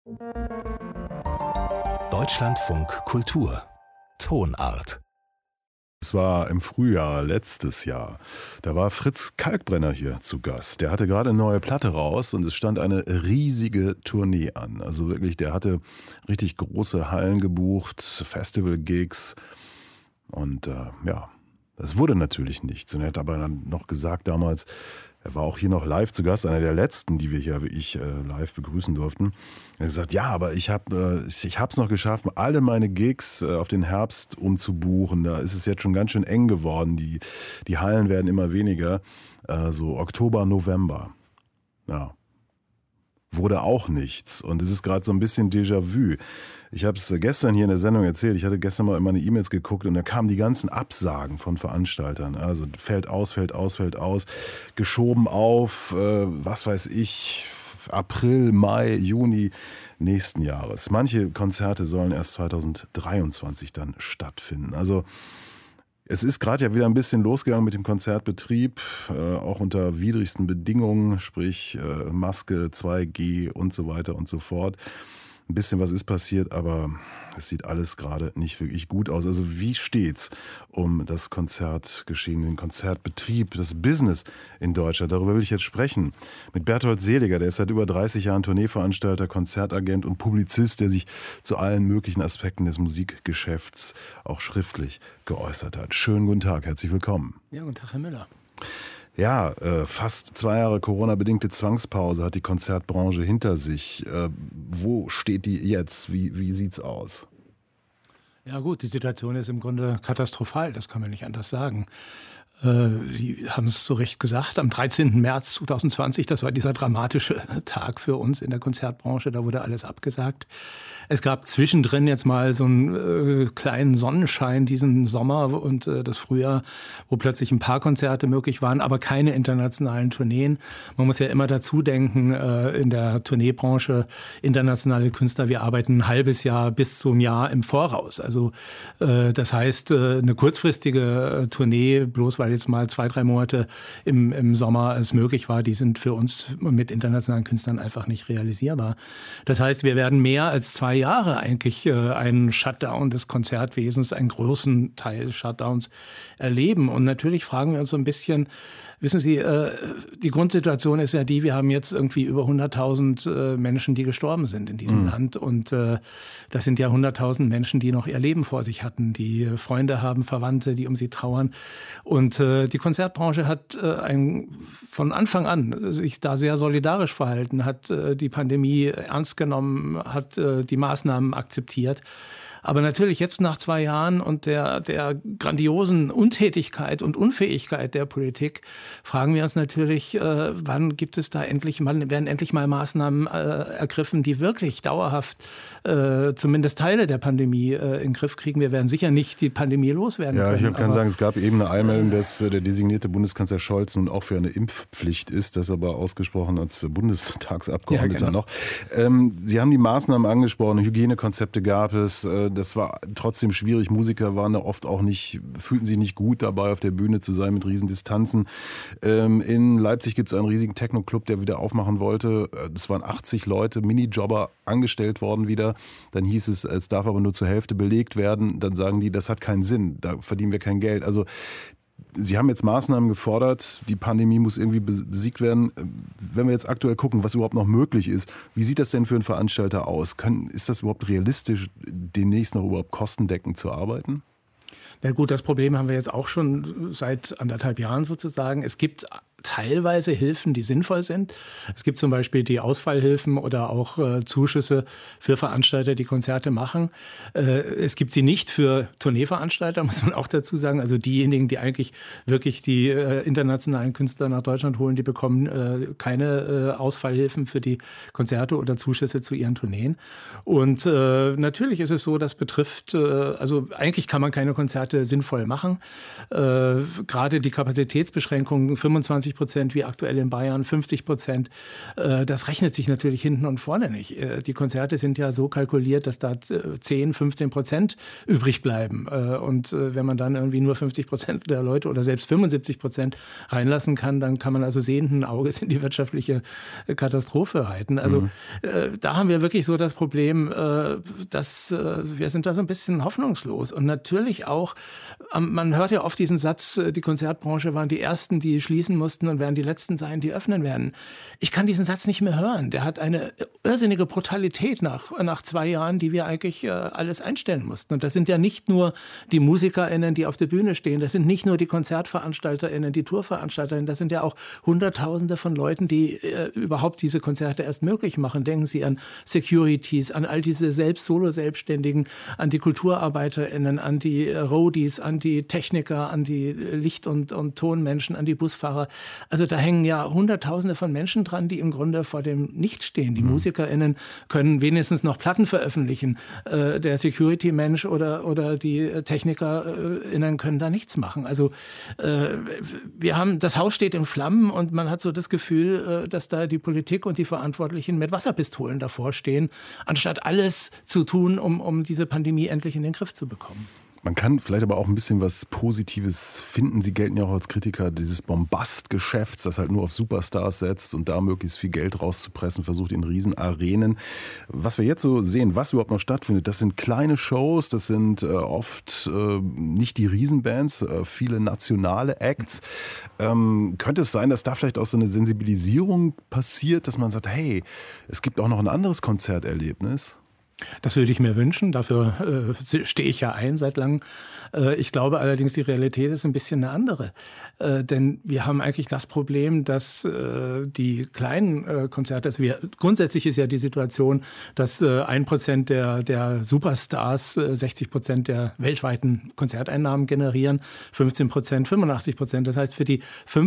Deutschlandfunk Kultur Tonart. Es war im Frühjahr letztes Jahr. Da war Fritz Kalkbrenner hier zu Gast. Der hatte gerade eine neue Platte raus und es stand eine riesige Tournee an. Also wirklich, der hatte richtig große Hallen gebucht, Festival-Gigs. Und das wurde natürlich nichts. Und er hat aber dann noch gesagt damals, er war auch hier noch live zu Gast, einer der letzten, die wir hier wie ich live begrüßen durften. Er hat gesagt, ja, aber ich hab's noch geschafft, alle meine Gigs auf den Herbst umzubuchen. Da ist es jetzt schon ganz schön eng geworden. Die Hallen werden immer weniger. So Oktober, November. Ja. Wurde auch nichts. Und es ist gerade so ein bisschen Déjà-vu. Ich habe es gestern hier in der Sendung erzählt. Ich hatte gestern mal in meine E-Mails geguckt und da kamen die ganzen Absagen von Veranstaltern. Also fällt aus, geschoben auf, was weiß ich, April, Mai, Juni nächsten Jahres. Manche Konzerte sollen erst 2023 dann stattfinden. Also es ist gerade ja wieder ein bisschen losgegangen mit dem Konzertbetrieb, auch unter widrigsten Bedingungen, sprich Maske, 2G und so weiter und so fort. Ein bisschen was ist passiert, aber es sieht alles gerade nicht wirklich gut aus. Also wie steht's um das Konzertgeschehen, den Konzertbetrieb, das Business in Deutschland? Darüber will ich jetzt sprechen mit Berthold Seliger. Der ist seit über 30 Jahren Tourneeveranstalter, Konzertagent und Publizist, der sich zu allen möglichen Aspekten des Musikgeschäfts auch schriftlich geäußert hat. Schönen guten Tag, herzlich willkommen. Ja, guten Tag, Herr Müller. Ja, fast 2 Jahre Corona-bedingte Zwangspause hat die Konzertbranche hinter sich. Wo steht die jetzt? Wie sieht's aus? Ja gut, die Situation ist im Grunde katastrophal, das kann man nicht anders sagen. Sie haben es so recht gesagt, am 13. März 2020, das war dieser dramatische Tag für uns in der Konzertbranche, da wurde alles abgesagt. Es gab zwischendrin jetzt mal so einen kleinen Sonnenschein diesen Sommer und das Frühjahr, wo plötzlich ein paar Konzerte möglich waren, aber keine internationalen Tourneen. Man muss ja immer dazu denken, in der Tourneebranche, internationale Künstler, wir arbeiten ein halbes Jahr bis zum Jahr im Voraus. Also das heißt, eine kurzfristige Tournee, bloß weil jetzt mal 2-3 Monate im Sommer es möglich war, die sind für uns mit internationalen Künstlern einfach nicht realisierbar. Das heißt, wir werden mehr als 2 Jahre eigentlich einen Shutdown des Konzertwesens, einen großen Teil des Shutdowns erleben. Und natürlich fragen wir uns so ein bisschen, wissen Sie, die Grundsituation ist ja die, wir haben jetzt irgendwie über 100.000 Menschen, die gestorben sind in diesem Land. Und das sind ja 100.000 Menschen, die noch ihr Leben vor sich hatten, die Freunde haben, Verwandte, die um sie trauern. Und die Konzertbranche hat von Anfang an sich da sehr solidarisch verhalten, hat die Pandemie ernst genommen, hat die Maßnahmen akzeptiert. Aber natürlich jetzt nach 2 Jahren und der grandiosen Untätigkeit und Unfähigkeit der Politik fragen wir uns natürlich, wann werden endlich mal Maßnahmen ergriffen, die wirklich dauerhaft zumindest Teile der Pandemie in den Griff kriegen. Wir werden sicher nicht die Pandemie loswerden können. Ja, ich kann sagen, es gab eben eine Einmeldung, dass der designierte Bundeskanzler Scholz nun auch für eine Impfpflicht ist, das aber ausgesprochen als Bundestagsabgeordneter noch. Sie haben die Maßnahmen angesprochen, Hygienekonzepte gab es. Das war trotzdem schwierig. Musiker waren da oft auch fühlten sich nicht gut dabei, auf der Bühne zu sein mit Riesendistanzen. In Leipzig gibt es einen riesigen Techno-Club, der wieder aufmachen wollte. Das waren 80 Leute, Minijobber angestellt worden wieder. Dann hieß es darf aber nur zur Hälfte belegt werden. Dann sagen die, das hat keinen Sinn, da verdienen wir kein Geld. Also Sie haben jetzt Maßnahmen gefordert, die Pandemie muss irgendwie besiegt werden. Wenn wir jetzt aktuell gucken, was überhaupt noch möglich ist, wie sieht das denn für einen Veranstalter aus? Ist das überhaupt realistisch, demnächst noch überhaupt kostendeckend zu arbeiten? Na gut, das Problem haben wir jetzt auch schon seit 1,5 Jahren sozusagen. Es gibt teilweise Hilfen, die sinnvoll sind. Es gibt zum Beispiel die Ausfallhilfen oder auch Zuschüsse für Veranstalter, die Konzerte machen. Es gibt sie nicht für Tourneeveranstalter, muss man auch dazu sagen. Also diejenigen, die eigentlich wirklich die internationalen Künstler nach Deutschland holen, die bekommen keine Ausfallhilfen für die Konzerte oder Zuschüsse zu ihren Tourneen. Und natürlich ist es so, das betrifft, also eigentlich kann man keine Konzerte sinnvoll machen. Gerade die Kapazitätsbeschränkungen, 25% 30% wie aktuell in Bayern, 50%. Das rechnet sich natürlich hinten und vorne nicht. Die Konzerte sind ja so kalkuliert, dass da 10-15% übrig bleiben. Und wenn man dann irgendwie nur 50% der Leute oder selbst 75% reinlassen kann, dann kann man also sehenden Auges in die wirtschaftliche Katastrophe reiten. Also da haben wir wirklich so das Problem, dass wir sind da so ein bisschen hoffnungslos. Und natürlich auch, man hört ja oft diesen Satz, die Konzertbranche waren die Ersten, die schließen mussten und werden die Letzten sein, die öffnen werden. Ich kann diesen Satz nicht mehr hören. Der hat eine irrsinnige Brutalität nach 2 Jahren, die wir eigentlich alles einstellen mussten. Und das sind ja nicht nur die MusikerInnen, die auf der Bühne stehen, das sind nicht nur die KonzertveranstalterInnen, die TourveranstalterInnen, das sind ja auch Hunderttausende von Leuten, die überhaupt diese Konzerte erst möglich machen. Denken Sie an Securities, an all diese Solo-Selbstständigen, an die KulturarbeiterInnen, an die Roadies, an die Techniker, an die Licht- und Tonmenschen, an die Busfahrer. Also da hängen ja Hunderttausende von Menschen dran, die im Grunde vor dem Nichts stehen. Die MusikerInnen können wenigstens noch Platten veröffentlichen. Der Security-Mensch oder die TechnikerInnen können da nichts machen. Also das Haus steht in Flammen und man hat so das Gefühl, dass da die Politik und die Verantwortlichen mit Wasserpistolen davor stehen, anstatt alles zu tun, um diese Pandemie endlich in den Griff zu bekommen. Man kann vielleicht aber auch ein bisschen was Positives finden. Sie gelten ja auch als Kritiker dieses Bombastgeschäfts, das halt nur auf Superstars setzt und da möglichst viel Geld rauszupressen versucht in Riesenarenen. Was wir jetzt so sehen, was überhaupt noch stattfindet, das sind kleine Shows, das sind oft nicht die Riesenbands, viele nationale Acts. Könnte es sein, dass da vielleicht auch so eine Sensibilisierung passiert, dass man sagt, hey, es gibt auch noch ein anderes Konzerterlebnis? Das würde ich mir wünschen, dafür stehe ich ja ein seit langem. Ich glaube allerdings, die Realität ist ein bisschen eine andere. Denn wir haben eigentlich das Problem, dass die kleinen Konzerte, grundsätzlich ist ja die Situation, dass 1% der Superstars 60% der weltweiten Konzerteinnahmen generieren, 15%, 85%. Das heißt, für die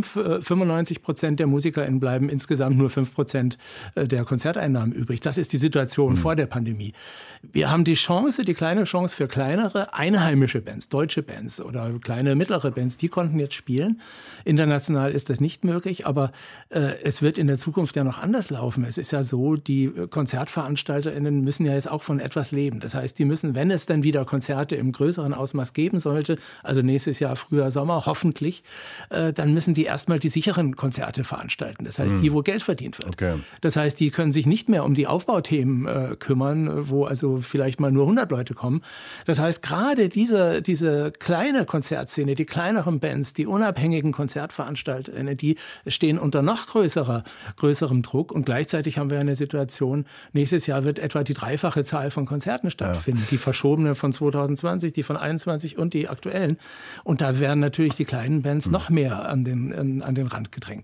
95% der MusikerInnen bleiben insgesamt nur 5% der Konzerteinnahmen übrig. Das ist die Situation vor der Pandemie. Wir haben die kleine Chance für kleinere einheimische Bands, deutsche Bands oder kleine mittlere Bands, die konnten jetzt spielen. International ist das nicht möglich, aber es wird in der Zukunft ja noch anders laufen. Es ist ja so, die KonzertveranstalterInnen müssen ja jetzt auch von etwas leben. Das heißt, die müssen, wenn es dann wieder Konzerte im größeren Ausmaß geben sollte, also nächstes Jahr Frühjahr, Sommer, hoffentlich, dann müssen die erstmal die sicheren Konzerte veranstalten. Das heißt, die, wo Geld verdient wird. Okay. Das heißt, die können sich nicht mehr um die Aufbauthemen kümmern, wo also vielleicht mal nur 100 Leute kommen. Das heißt, gerade diese kleine Konzertszene, die kleineren Bands, die unabhängigen KonzertveranstalterInnen, die stehen unter noch größerem Druck. Und gleichzeitig haben wir eine Situation, nächstes Jahr wird etwa die 3-fache Zahl von Konzerten stattfinden. Ja. Die verschobene von 2020, die von 2021 und die aktuellen. Und da werden natürlich die kleinen Bands noch mehr an den Rand gedrängt.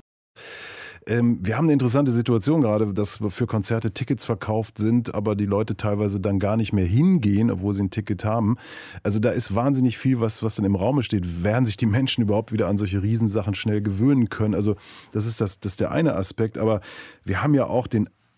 Wir haben eine interessante Situation gerade, dass für Konzerte Tickets verkauft sind, aber die Leute teilweise dann gar nicht mehr hingehen, obwohl sie ein Ticket haben. Also da ist wahnsinnig viel, was dann im Raume steht. Werden sich die Menschen überhaupt wieder an solche Riesensachen schnell gewöhnen können? Also das ist der eine Aspekt, aber wir haben ja auch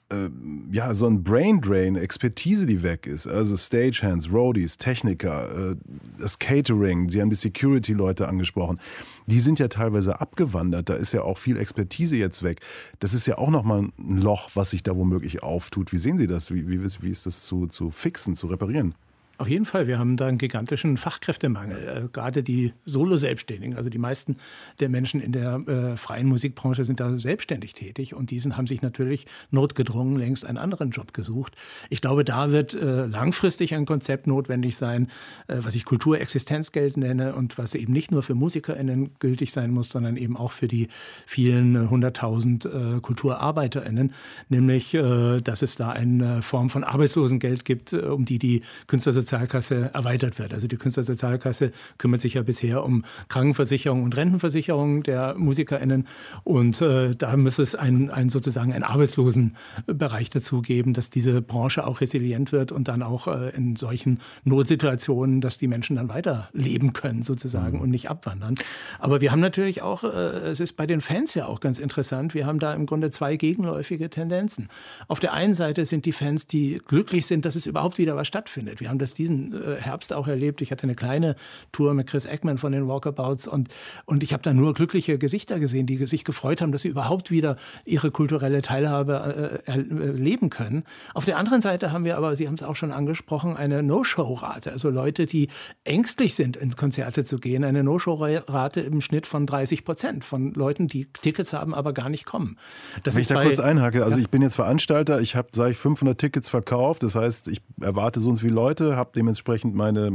so ein Braindrain, Expertise, die weg ist. Also Stagehands, Roadies, Techniker, das Catering, Sie haben die Security-Leute angesprochen. Die sind ja teilweise abgewandert. Da ist ja auch viel Expertise jetzt weg. Das ist ja auch nochmal ein Loch, was sich da womöglich auftut. Wie sehen Sie das? Wie ist das zu fixen, zu reparieren? Auf jeden Fall, wir haben da einen gigantischen Fachkräftemangel. Gerade die Solo-Selbstständigen, also die meisten der Menschen in der freien Musikbranche sind da selbstständig tätig und haben sich natürlich notgedrungen längst einen anderen Job gesucht. Ich glaube, da wird langfristig ein Konzept notwendig sein, was ich Kulturexistenzgeld nenne und was eben nicht nur für MusikerInnen gültig sein muss, sondern eben auch für die vielen 100.000 KulturarbeiterInnen, nämlich, dass es da eine Form von Arbeitslosengeld gibt, um die Künstlersozialkasse erweitert wird. Also die Künstlersozialkasse kümmert sich ja bisher um Krankenversicherung und Rentenversicherung der MusikerInnen und da muss es sozusagen einen Arbeitslosenbereich dazu geben, dass diese Branche auch resilient wird und dann auch in solchen Notsituationen, dass die Menschen dann weiterleben können sozusagen und nicht abwandern. Aber wir haben natürlich auch, es ist bei den Fans ja auch ganz interessant, wir haben da im Grunde 2 gegenläufige Tendenzen. Auf der einen Seite sind die Fans, die glücklich sind, dass es überhaupt wieder was stattfindet. Wir haben das diesen Herbst auch erlebt. Ich hatte eine kleine Tour mit Chris Eckman von den Walkabouts und ich habe da nur glückliche Gesichter gesehen, die sich gefreut haben, dass sie überhaupt wieder ihre kulturelle Teilhabe erleben können. Auf der anderen Seite haben wir aber, Sie haben es auch schon angesprochen, eine No-Show-Rate. Also Leute, die ängstlich sind, in Konzerte zu gehen. Eine No-Show-Rate im Schnitt von 30% von Leuten, die Tickets haben, aber gar nicht kommen. Wenn ich da kurz einhacke, also ich bin jetzt Veranstalter, ich habe, sage ich, 500 Tickets verkauft. Das heißt, ich erwarte so und so viele Leute, habe dementsprechend meine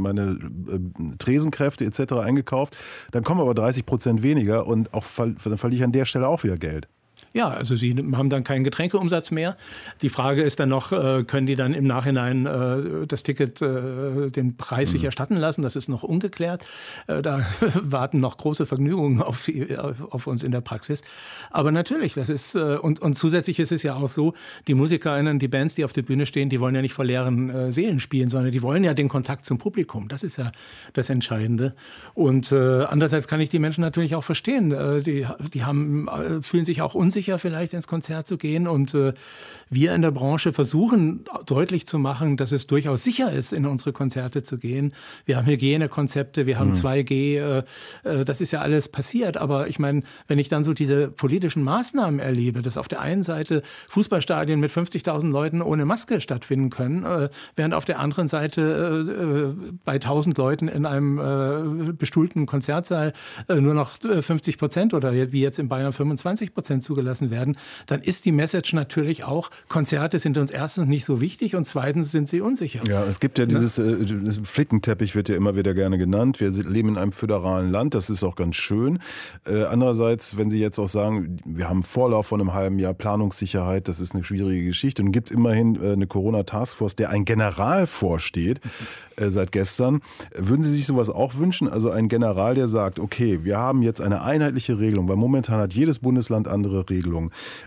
Tresenkräfte etc. eingekauft. Dann kommen aber 30% weniger und auch, dann verliere ich an der Stelle auch wieder Geld. Ja, also Sie haben dann keinen Getränkeumsatz mehr. Die Frage ist dann noch, können die dann im Nachhinein das Ticket, den Preis sich erstatten lassen? Das ist noch ungeklärt. Da warten noch große Vergnügungen auf uns in der Praxis. Aber natürlich, das ist, und zusätzlich ist es ja auch so, die MusikerInnen, die Bands, die auf der Bühne stehen, die wollen ja nicht vor leeren Seelen spielen, sondern die wollen ja den Kontakt zum Publikum. Das ist ja das Entscheidende. Und andererseits kann ich die Menschen natürlich auch verstehen. Die fühlen sich auch unsicher, vielleicht ins Konzert zu gehen. Und wir in der Branche versuchen deutlich zu machen, dass es durchaus sicher ist, in unsere Konzerte zu gehen. Wir haben Hygienekonzepte, wir haben 2G, das ist ja alles passiert. Aber ich meine, wenn ich dann so diese politischen Maßnahmen erlebe, dass auf der einen Seite Fußballstadien mit 50.000 Leuten ohne Maske stattfinden können, während auf der anderen Seite bei 1.000 Leuten in einem bestuhlten Konzertsaal nur noch 50% oder wie jetzt in Bayern 25% zugelassen werden, dann ist die Message natürlich auch, Konzerte sind uns erstens nicht so wichtig und zweitens sind sie unsicher. Ja, es gibt ja dieses Flickenteppich, wird ja immer wieder gerne genannt. Wir leben in einem föderalen Land, das ist auch ganz schön. Andererseits, wenn Sie jetzt auch sagen, wir haben einen Vorlauf von einem halben Jahr, Planungssicherheit, das ist eine schwierige Geschichte und gibt immerhin eine Corona-Taskforce, der ein General vorsteht, seit gestern. Würden Sie sich sowas auch wünschen? Also ein General, der sagt, okay, wir haben jetzt eine einheitliche Regelung, weil momentan hat jedes Bundesland andere Regelungen.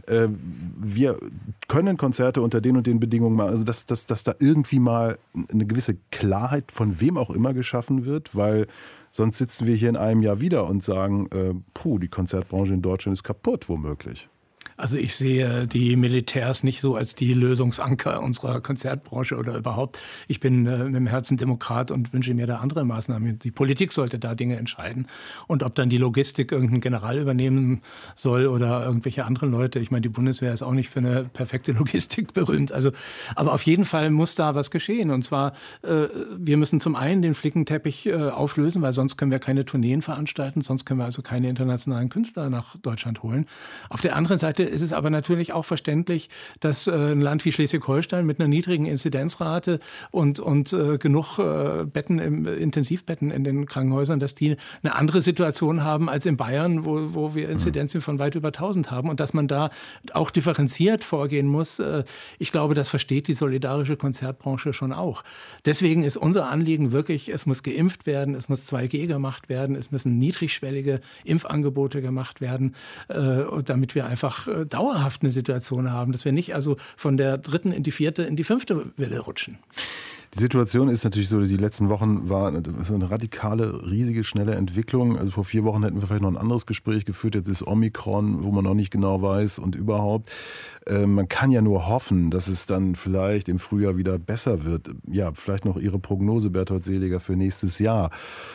Wir können Konzerte unter den und den Bedingungen machen. Also dass da irgendwie mal eine gewisse Klarheit von wem auch immer geschaffen wird, weil sonst sitzen wir hier in einem Jahr wieder und sagen, die Konzertbranche in Deutschland ist kaputt, womöglich. Also ich sehe die Militärs nicht so als die Lösungsanker unserer Konzertbranche oder überhaupt. Ich bin im Herzen Demokrat und wünsche mir da andere Maßnahmen. Die Politik sollte da Dinge entscheiden. Und ob dann die Logistik irgendein General übernehmen soll oder irgendwelche anderen Leute. Ich meine, die Bundeswehr ist auch nicht für eine perfekte Logistik berühmt. Also, aber auf jeden Fall muss da was geschehen. Und zwar, wir müssen zum einen den Flickenteppich auflösen, weil sonst können wir keine Tourneen veranstalten. Sonst können wir also keine internationalen Künstler nach Deutschland holen. Auf der anderen Seite ist es aber natürlich auch verständlich, dass ein Land wie Schleswig-Holstein mit einer niedrigen Inzidenzrate und genug Intensivbetten in den Krankenhäusern, dass die eine andere Situation haben als in Bayern, wo wir Inzidenzen von weit über 1000 haben und dass man da auch differenziert vorgehen muss. Ich glaube, das versteht die solidarische Konzertbranche schon auch. Deswegen ist unser Anliegen wirklich, es muss geimpft werden, es muss 2G gemacht werden, es müssen niedrigschwellige Impfangebote gemacht werden, damit wir einfach dauerhaft eine Situation haben, dass wir nicht also von der 3. in die 4. in die 5. Welle rutschen. Die Situation ist natürlich so, dass die letzten Wochen war eine radikale, riesige, schnelle Entwicklung. Also vor 4 Wochen hätten wir vielleicht noch ein anderes Gespräch geführt. Jetzt ist Omikron, wo man noch nicht genau weiß und überhaupt. Man kann ja nur hoffen, dass es dann vielleicht im Frühjahr wieder besser wird. Ja, vielleicht noch Ihre Prognose, Berthold Seliger, für nächstes Jahr.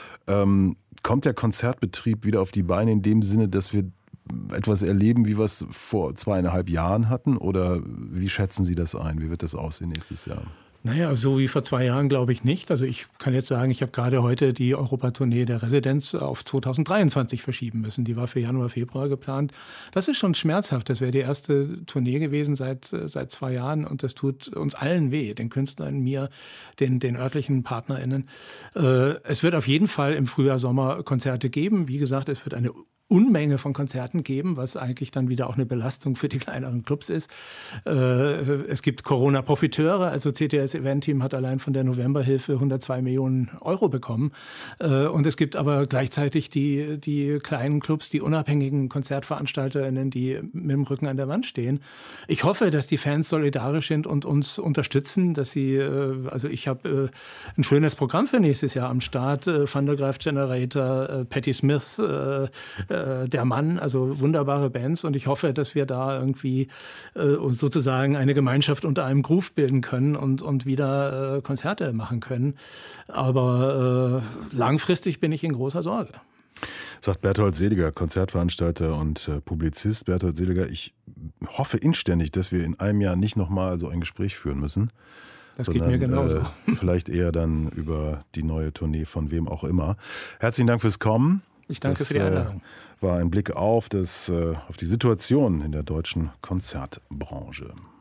Kommt der Konzertbetrieb wieder auf die Beine in dem Sinne, dass wir etwas erleben, wie wir es vor 2,5 Jahren hatten? Oder wie schätzen Sie das ein? Wie wird das aussehen nächstes Jahr? Naja, so wie vor 2 Jahren glaube ich nicht. Also ich kann jetzt sagen, ich habe gerade heute die Europatournee der Residenz auf 2023 verschieben müssen. Die war für Januar, Februar geplant. Das ist schon schmerzhaft. Das wäre die erste Tournee gewesen seit 2 Jahren und das tut uns allen weh, den Künstlern, mir, den örtlichen PartnerInnen. Es wird auf jeden Fall im Frühjahr, Sommer Konzerte geben. Wie gesagt, es wird eine Unmenge von Konzerten geben, was eigentlich dann wieder auch eine Belastung für die kleineren Clubs ist. Es gibt Corona-Profiteure, also CTS Event Team hat allein von der Novemberhilfe 102 Millionen Euro bekommen. Und es gibt aber gleichzeitig die kleinen Clubs, die unabhängigen KonzertveranstalterInnen, die mit dem Rücken an der Wand stehen. Ich hoffe, dass die Fans solidarisch sind und uns unterstützen, dass sie, also ich habe ein schönes Programm für nächstes Jahr am Start, Van der Graaf Generator, Patti Smith, Der Mann, also wunderbare Bands. Und ich hoffe, dass wir da irgendwie sozusagen eine Gemeinschaft unter einem Groove bilden können und wieder Konzerte machen können. Aber langfristig bin ich in großer Sorge. Sagt Berthold Seliger, Konzertveranstalter und Publizist. Berthold Seliger, ich hoffe inständig, dass wir in einem Jahr nicht nochmal so ein Gespräch führen müssen. Das geht mir genauso. Vielleicht eher dann über die neue Tournee von wem auch immer. Herzlichen Dank fürs Kommen. Ich danke für die Einladung. War ein Blick auf die Situation in der deutschen Konzertbranche.